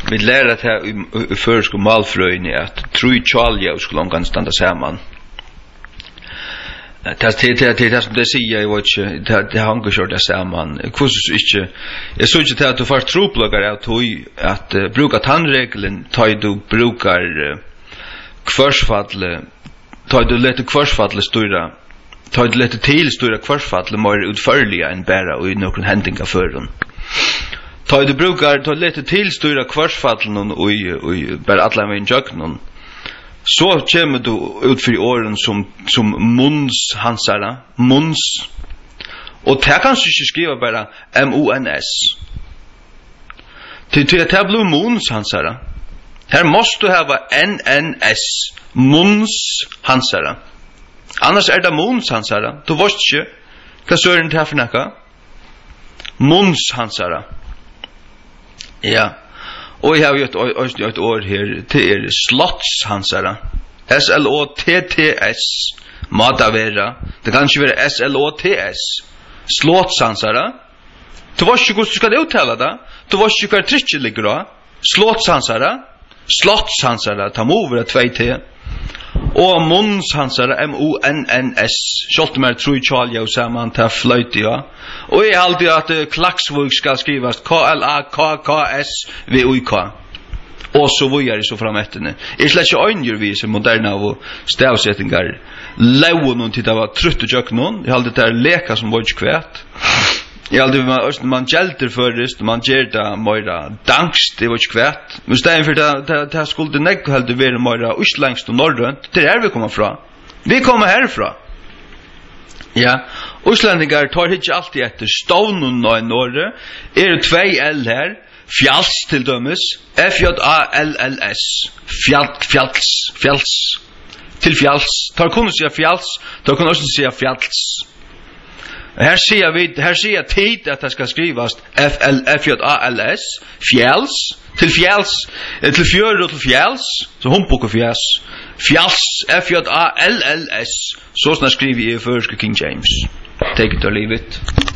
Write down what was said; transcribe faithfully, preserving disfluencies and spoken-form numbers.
vi lærer at her i førsk og malfrøyne at tru tjalja skulle omgang standa saman. Det det det det som det sier jeg vet ikke det det hanger kjørt det saman. Hvordan ikke jeg så ikke til at du får troplagere av tog at uh, bruka tannregelen tar du brukar uh, kvarsfadle tar du lette kvarsfadle styra tar du lette til styra kvarsfadle mer utførliga enn bæra og i noen hendinga føren. Tar du brukar tar lette til styra kvarsfadlen og i bare alle med en jøknen så kommer du ut for åren som, som munns hansara, munns, og det kan du ikke skrive bare M O N S. Til at det blir munns hansara. Her måste du ha N N S, munns hansara. Annars er det munns hansara. Du vet ikke hva søren til her for nekka? Munns hansara. Ja. Og jeg har jo et, et år her til er slottshansara. S L O T T S. Mata vera. Det kan ikke være S L O T S. Slottshansara. Du vet ikke hvordan du skal uttale det. Du vet ikke hva trykket ligger da. Slottshansara. Slottshansara. Ta må over tvei T. Og munnshansara. M O N N S. Kjolt mer tru tjalja og saman ta fløyte, ja. Og jeg alltid at uh, Klaksvåg skal skrivas K L A K K S V O I K. Og så videre så fram etterne. Jeg slett ikke øynjurvis moderne av stavsettingar. Lau noen til det var trutt og tjøk noen. Jeg alltid det er leka som var ikke kvært. Jeg alltid man, man gjelder først, man gjør det mer dangst, det var ikke kvært. Men stedet for det, det, det skulle nekk heldig være mer ustlengst og norrønt. Det er her vi kommer fra. Vi kommer herfra. Ja, Øslandingar tar ikke alltid etter stavnen og i Norge. Er det tvei L her, fjalls til dømes, F J A L L S, fjalt, fjalls, fjalls, til fjalls. Tar kunne sige fjalls, tar kunne også sige fjalls. Her sier vi, her sier tid at det skal skrivas F L F J A L S, fjalls, til fjalls, til fjør og til fjalls, så humpuk og fjalls. Fjalls, F J A L L S. Så snart skriver jeg i førske King James. Take it or leave it.